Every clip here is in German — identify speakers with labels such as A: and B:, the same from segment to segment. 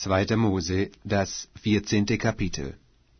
A: 2. Mose, das 14. Kapitel.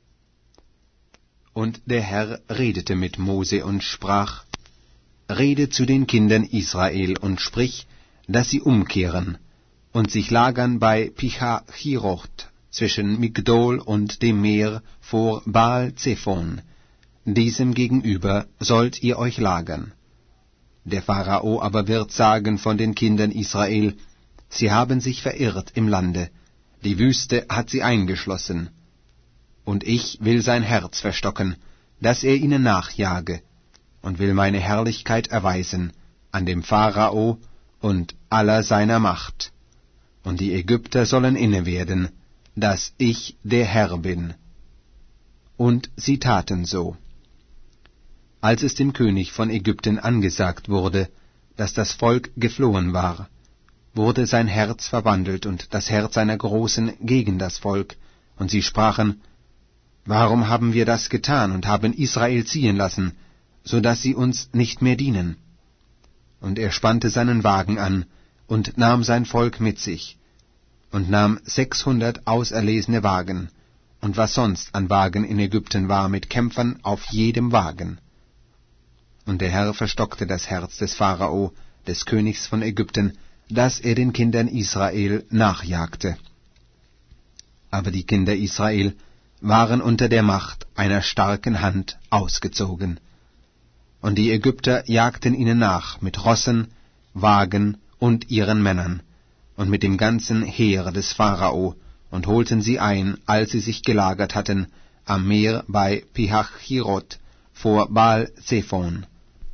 A: Und der Herr redete mit Mose und sprach: Rede zu den Kindern Israel und sprich, dass sie umkehren und sich lagern bei Pihahiroth zwischen Migdol und dem Meer vor Baal-Zephon. Diesem gegenüber sollt ihr euch lagern. Der Pharao aber wird sagen von den Kindern Israel: Sie haben sich verirrt im Lande, die Wüste hat sie eingeschlossen. Und ich will sein Herz verstocken, dass er ihnen nachjage, und will meine Herrlichkeit erweisen an dem Pharao und aller seiner Macht. Und die Ägypter sollen innewerden, dass ich der Herr bin. Und sie taten so. Als es dem König von Ägypten angesagt wurde, dass das Volk geflohen war, wurde sein Herz verwandelt und das Herz seiner Großen gegen das Volk, und sie sprachen: Warum haben wir das getan und haben Israel ziehen lassen, so dass sie uns nicht mehr dienen? Und er spannte seinen Wagen an und nahm sein Volk mit sich, und nahm 600 auserlesene Wagen, und was sonst an Wagen in Ägypten war, mit Kämpfern auf jedem Wagen. Und der Herr verstockte das Herz des Pharao, des Königs von Ägypten, dass er den Kindern Israel nachjagte. Aber die Kinder Israel waren unter der Macht einer starken Hand ausgezogen. Und die Ägypter jagten ihnen nach mit Rossen, Wagen und ihren Männern, und mit dem ganzen Heer des Pharao, und holten sie ein, als sie sich gelagert hatten, am Meer bei Pihahiroth vor Baal-Zephon.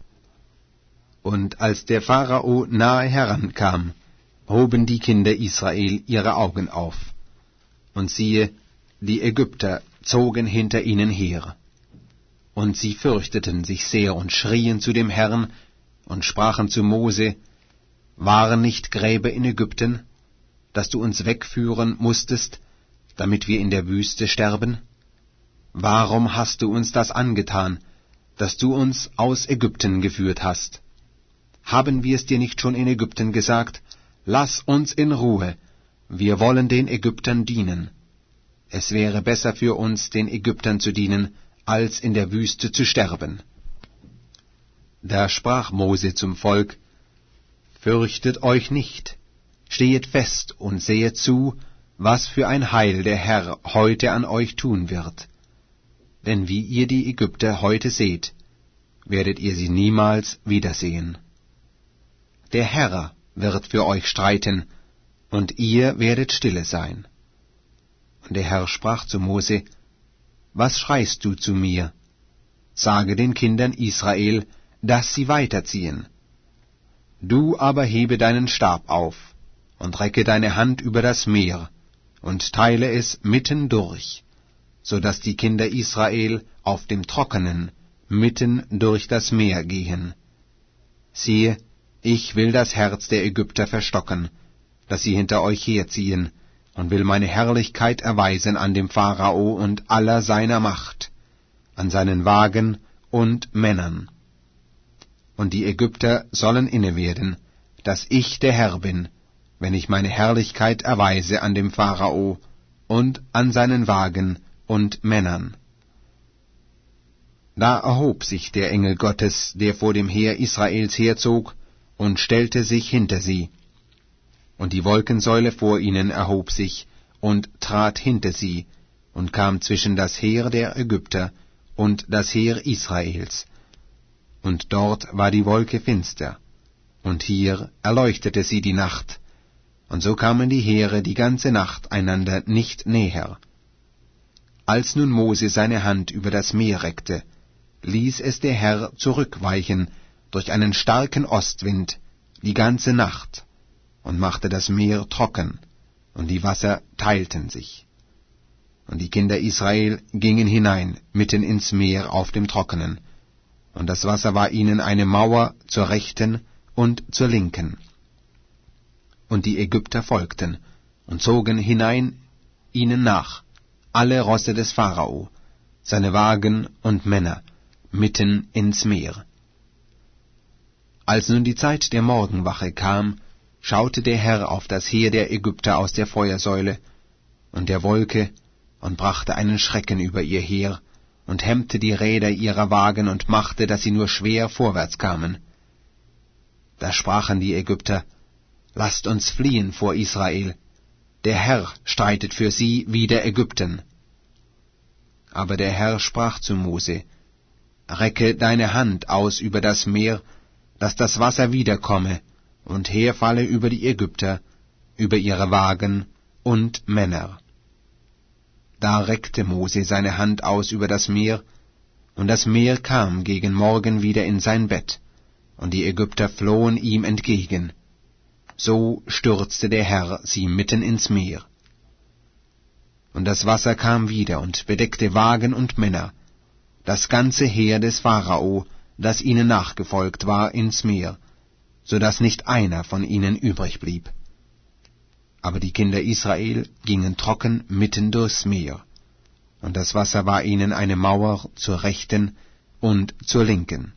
A: Und als der Pharao nahe herankam, hoben die Kinder Israel ihre Augen auf. Und siehe, die Ägypter zogen hinter ihnen her. Und sie fürchteten sich sehr und schrien zu dem Herrn und sprachen zu Mose: Waren nicht Gräber in Ägypten, dass du uns wegführen musstest, damit wir in der Wüste sterben? Warum hast du uns das angetan, dass du uns aus Ägypten geführt hast? Haben wir es dir nicht schon in Ägypten gesagt: Lass uns in Ruhe, wir wollen den Ägyptern dienen. Es wäre besser für uns, den Ägyptern zu dienen, als in der Wüste zu sterben. Da sprach Mose zum Volk: Fürchtet euch nicht, stehet fest und sehet zu, was für ein Heil der Herr heute an euch tun wird. Denn wie ihr die Ägypter heute seht, werdet ihr sie niemals wiedersehen. Der Herr wird für euch streiten, und ihr werdet stille sein. Und der Herr sprach zu Mose: Was schreist du zu mir? Sage den Kindern Israel, dass sie weiterziehen. Du aber hebe deinen Stab auf, und recke deine Hand über das Meer, und teile es mitten durch, so dass die Kinder Israel auf dem Trockenen mitten durch das Meer gehen. Siehe, ich will das Herz der Ägypter verstocken, dass sie hinter euch herziehen, und will meine Herrlichkeit erweisen an dem Pharao und aller seiner Macht, an seinen Wagen und Männern. Und die Ägypter sollen innewerden, dass ich der Herr bin, wenn ich meine Herrlichkeit erweise an dem Pharao und an seinen Wagen und Männern. Da erhob sich der Engel Gottes, der vor dem Heer Israels herzog, und stellte sich hinter sie. Und die Wolkensäule vor ihnen erhob sich und trat hinter sie und kam zwischen das Heer der Ägypter und das Heer Israels. Und dort war die Wolke finster, und hier erleuchtete sie die Nacht, und so kamen die Heere die ganze Nacht einander nicht näher. Als nun Mose seine Hand über das Meer reckte, ließ es der Herr zurückweichen durch einen starken Ostwind die ganze Nacht, und machte das Meer trocken, und die Wasser teilten sich. Und die Kinder Israel gingen hinein mitten ins Meer auf dem Trockenen, und das Wasser war ihnen eine Mauer zur Rechten und zur Linken. Und die Ägypter folgten und zogen hinein ihnen nach, alle Rosse des Pharao, seine Wagen und Männer, mitten ins Meer. Als nun die Zeit der Morgenwache kam, schaute der Herr auf das Heer der Ägypter aus der Feuersäule, und der Wolke und brachte einen Schrecken über ihr Heer und hemmte die Räder ihrer Wagen und machte, dass sie nur schwer vorwärts kamen. Da sprachen die Ägypter: Lasst uns fliehen vor Israel, der Herr streitet für sie wider Ägypten. Aber der Herr sprach zu Mose: Recke deine Hand aus über das Meer, dass das Wasser wiederkomme und herfalle über die Ägypter, über ihre Wagen und Männer. Da reckte Mose seine Hand aus über das Meer, und das Meer kam gegen Morgen wieder in sein Bett, und die Ägypter flohen ihm entgegen. So stürzte der Herr sie mitten ins Meer. Und das Wasser kam wieder und bedeckte Wagen und Männer, das ganze Heer des Pharao, das ihnen nachgefolgt war, ins Meer, so daß nicht einer von ihnen übrig blieb. Aber die Kinder Israel gingen trocken mitten durchs Meer, und das Wasser war ihnen eine Mauer zur Rechten und zur Linken.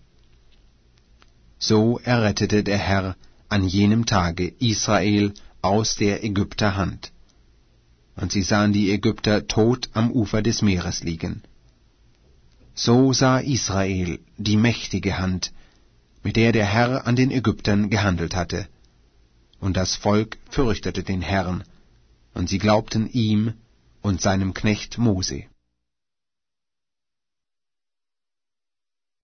A: So errettete der Herr an jenem Tage Israel aus der Ägypter Hand. Und sie sahen die Ägypter tot am Ufer des Meeres liegen. So sah Israel die mächtige Hand, mit der der Herr an den Ägyptern gehandelt hatte. Und das Volk fürchtete den Herrn, und sie glaubten ihm und seinem Knecht Mose.